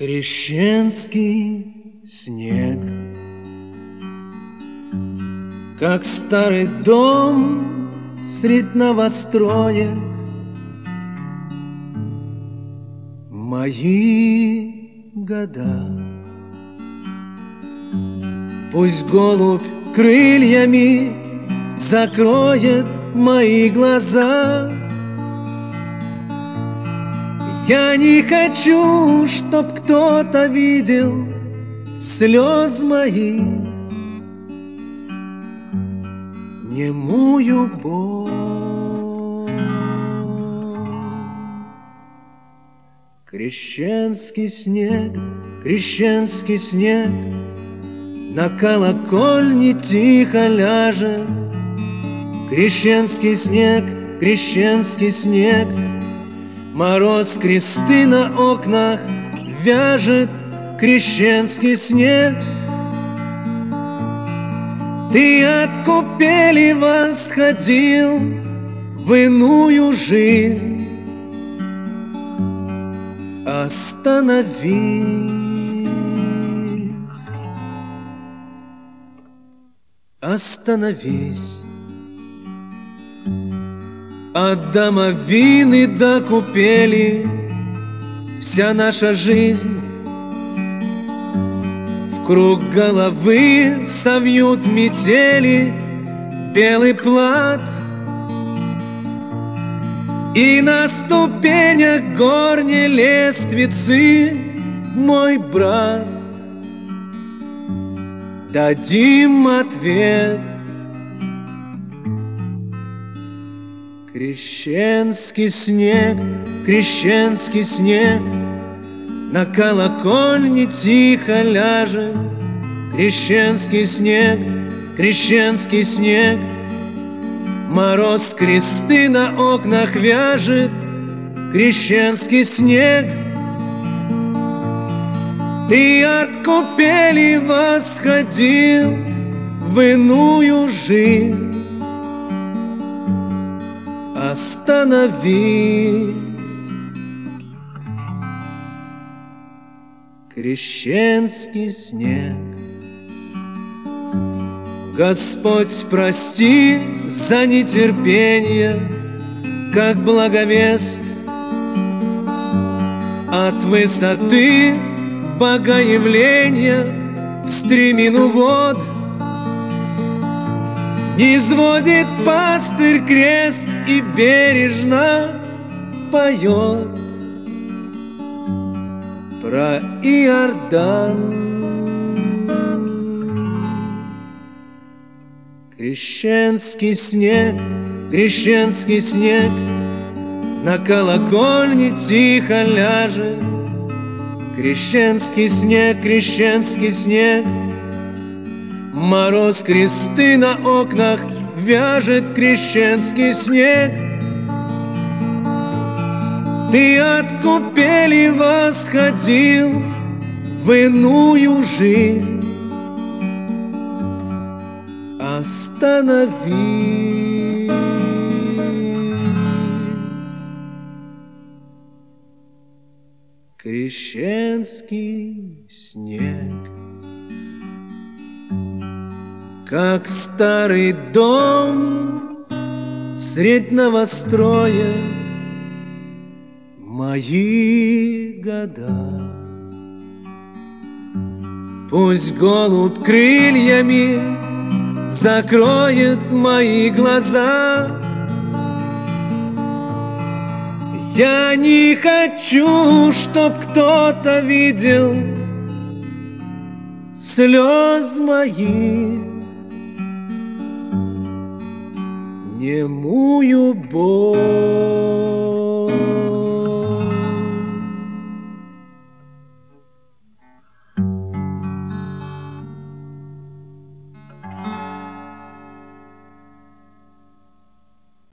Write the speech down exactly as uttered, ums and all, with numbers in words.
Крещенский снег, как старый дом средь новостроек. Мои года. Пусть голубь крыльями закроет мои глаза. Я не хочу, чтоб кто-то видел слез моих, немую боль. Крещенский снег, крещенский снег на колокольне тихо ляжет. Крещенский снег, крещенский снег, мороз кресты на окнах вяжет. Крещенский снег, ты от купели восходил в иную жизнь. Остановись, остановись. От домовины до купели вся наша жизнь в круг головы совьют метели белый плат. И на ступенях горней лествицы, мой брат, дадим ответ. Крещенский снег, крещенский снег на колокольне тихо ляжет. Крещенский снег, крещенский снег, мороз кресты на окнах вяжет. Крещенский снег, ты от купели восходил в иную жизнь. Остановись, крещенский снег. Господь, прости за нетерпение, как благовест от высоты богоявления в стремину вод. Низводит пастырь крест и бережно поет про Иордан. Крещенский снег, крещенский снег на колокольне тихо ляжет. Крещенский снег, крещенский снег, мороз кресты на окнах вяжет. Крещенский снег, ты от купели восходил в иную жизнь. Остановись, крещенский снег, как старый дом средь новостроек. Мои года. Пусть голубь крыльями закроет мои глаза. Я не хочу, чтоб кто-то видел слез моих, немую боль.